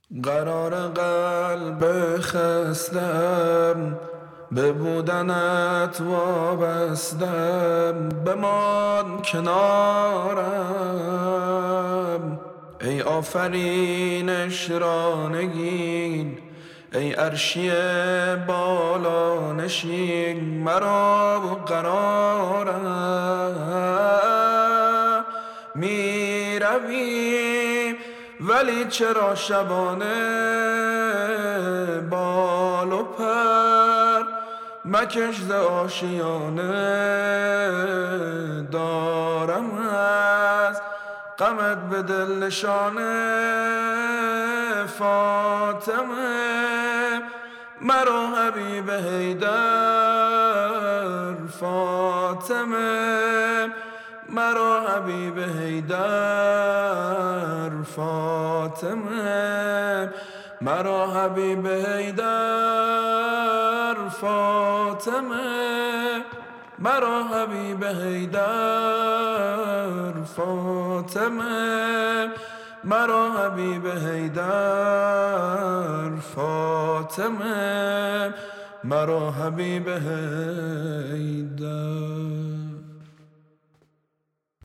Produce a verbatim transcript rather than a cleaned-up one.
قرار قلب خستم به بودنت وابستم، بمان کنارم ای آفرینش را نگین، ای عرشی بالا نشین مرا و قرارم. می روی ولی چرا شبانه بال و پر مکش ز آشیانه، دارم از غمت به دل نشانه. فاطمه مرا حبیب حیدر، فاطمه مرا حبیب حیدر، فاطمه مرا حبیب حیدر، فاطمه مرا حبیب حیدر، فاطمه مرا حبیب حیدر، فاطمه مرا حبیب حیدر.